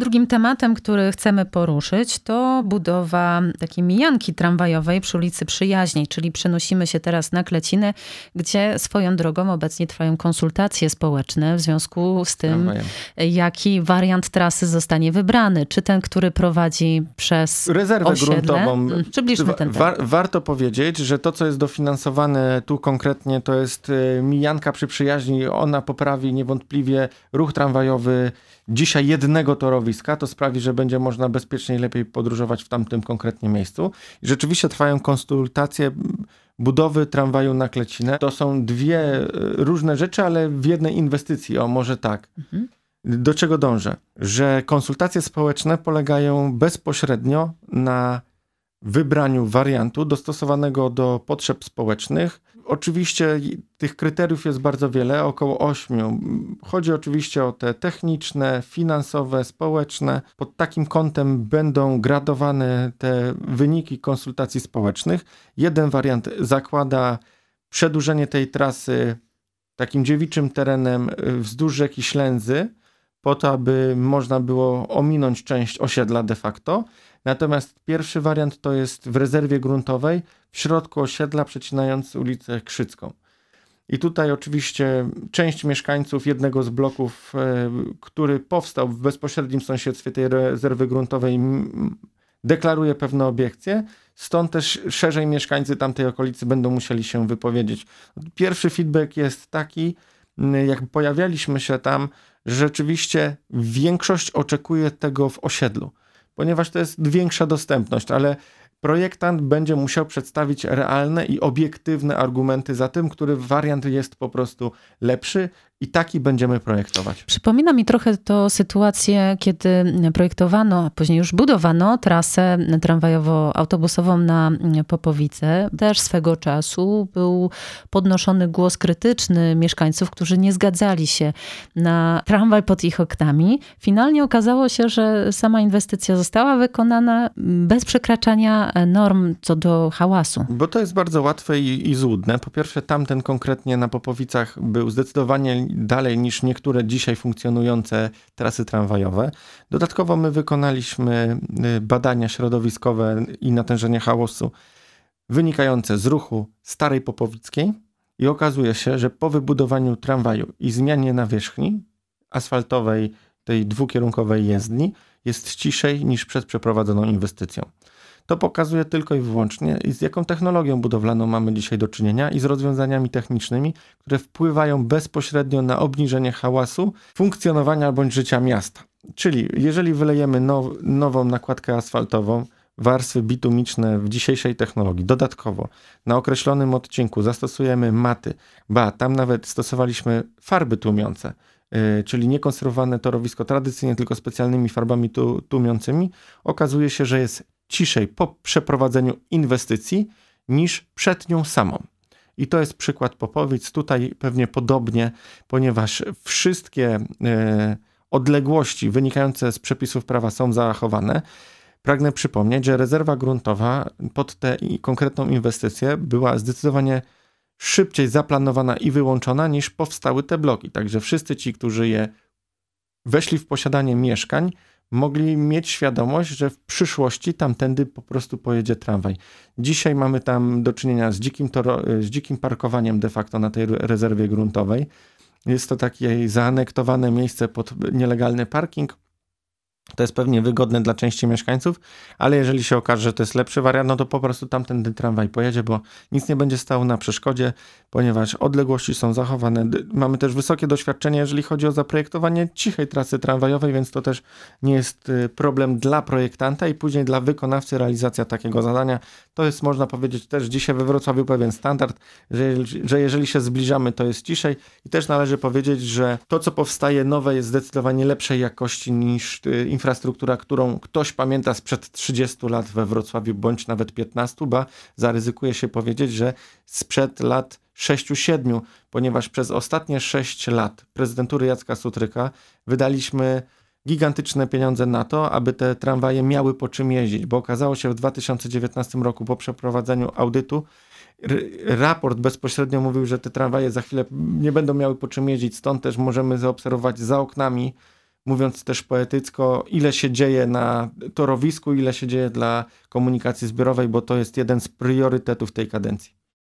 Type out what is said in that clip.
Drugim tematem, który chcemy poruszyć, to budowa takiej mijanki tramwajowej przy ulicy Przyjaźniej, czyli przenosimy się teraz na Klecinę, gdzie swoją drogą obecnie trwają konsultacje społeczne w związku z tym, jaki wariant trasy zostanie wybrany. Czy ten, który prowadzi przez rezerwę osiedle? Gruntową. Przybliżmy ten temat. Warto powiedzieć, że to, co jest dofinansowane tu konkretnie, to jest mijanka przy Przyjaźni. Ona poprawi niewątpliwie ruch tramwajowy dzisiaj jednego torowiska. To sprawi, że będzie można bezpieczniej, lepiej podróżować w tamtym konkretnie miejscu. I rzeczywiście trwają konsultacje budowy tramwaju na Klecinę. To są dwie różne rzeczy, ale w jednej inwestycji. O, może tak. Do czego dążę? Że konsultacje społeczne polegają bezpośrednio na wybraniu wariantu dostosowanego do potrzeb społecznych. Oczywiście tych kryteriów jest bardzo wiele, około 8. Chodzi oczywiście o te techniczne, finansowe, społeczne. Pod takim kątem będą gradowane te wyniki konsultacji społecznych. Jeden wariant zakłada przedłużenie tej trasy takim dziewiczym terenem wzdłuż rzeki Ślędzy, po to, aby można było ominąć część osiedla de facto. Natomiast pierwszy wariant to jest w rezerwie gruntowej w środku osiedla przecinając ulicę Krzycką. I tutaj oczywiście część mieszkańców jednego z bloków, który powstał w bezpośrednim sąsiedztwie tej rezerwy gruntowej, deklaruje pewne obiekcje. Stąd też szerzej mieszkańcy tamtej okolicy będą musieli się wypowiedzieć. Pierwszy feedback jest taki, jak pojawialiśmy się tam, że rzeczywiście większość oczekuje tego w osiedlu, ponieważ to jest większa dostępność, ale projektant będzie musiał przedstawić realne i obiektywne argumenty za tym, który wariant jest po prostu lepszy i taki będziemy projektować. Przypomina mi trochę to sytuację, kiedy projektowano, a później już budowano trasę tramwajowo-autobusową na Popowice. Też swego czasu był podnoszony głos krytyczny mieszkańców, którzy nie zgadzali się na tramwaj pod ich oknami. Finalnie okazało się, że sama inwestycja została wykonana bez przekraczania norm co do hałasu. Bo to jest bardzo łatwe i złudne. Po pierwsze, tamten konkretnie na Popowicach był zdecydowanie dalej niż niektóre dzisiaj funkcjonujące trasy tramwajowe. Dodatkowo my wykonaliśmy badania środowiskowe i natężenie hałasu wynikające z ruchu Starej Popowickiej i okazuje się, że po wybudowaniu tramwaju i zmianie nawierzchni asfaltowej, tej dwukierunkowej jezdni, jest ciszej niż przed przeprowadzoną inwestycją. To pokazuje tylko i wyłącznie, z jaką technologią budowlaną mamy dzisiaj do czynienia i z rozwiązaniami technicznymi, które wpływają bezpośrednio na obniżenie hałasu, funkcjonowania bądź życia miasta. Czyli jeżeli wylejemy nową nakładkę asfaltową, warstwy bitumiczne w dzisiejszej technologii, dodatkowo na określonym odcinku zastosujemy maty, tam nawet stosowaliśmy farby tłumiące, czyli niekonserwowane torowisko tradycyjnie, tylko specjalnymi farbami tłumiącymi, okazuje się, że jest ciszej po przeprowadzeniu inwestycji niż przed nią samą. I to jest przykład Popowic. Tutaj pewnie podobnie, ponieważ wszystkie odległości wynikające z przepisów prawa są zachowane. Pragnę przypomnieć, że rezerwa gruntowa pod tę konkretną inwestycję była zdecydowanie szybciej zaplanowana i wyłączona niż powstały te bloki. Także wszyscy ci, którzy weszli w posiadanie mieszkań, mogli mieć świadomość, że w przyszłości tamtędy po prostu pojedzie tramwaj. Dzisiaj mamy tam do czynienia z dzikim parkowaniem de facto na tej rezerwie gruntowej. Jest to takie zaanektowane miejsce pod nielegalny parking. To jest pewnie wygodne dla części mieszkańców, ale jeżeli się okaże, że to jest lepszy wariant, no to po prostu tamten tramwaj pojedzie, bo nic nie będzie stało na przeszkodzie, ponieważ odległości są zachowane. Mamy też wysokie doświadczenie, jeżeli chodzi o zaprojektowanie cichej trasy tramwajowej, więc to też nie jest problem dla projektanta i później dla wykonawcy realizacja takiego zadania. To jest, można powiedzieć, też dzisiaj we Wrocławiu pewien standard, że jeżeli się zbliżamy, to jest ciszej i też należy powiedzieć, że to, co powstaje nowe, jest zdecydowanie lepszej jakości niż infrastruktura, którą ktoś pamięta sprzed 30 lat we Wrocławiu, bądź nawet 15, zaryzykuje się powiedzieć, że sprzed lat 6-7, ponieważ przez ostatnie 6 lat prezydentury Jacka Sutryka wydaliśmy gigantyczne pieniądze na to, aby te tramwaje miały po czym jeździć, bo okazało się w 2019 roku po przeprowadzeniu audytu, raport bezpośrednio mówił, że te tramwaje za chwilę nie będą miały po czym jeździć, stąd też możemy zaobserwować za oknami mówiąc też poetycko, ile się dzieje na torowisku, ile się dzieje dla komunikacji zbiorowej, bo to jest jeden z priorytetów tej kadencji.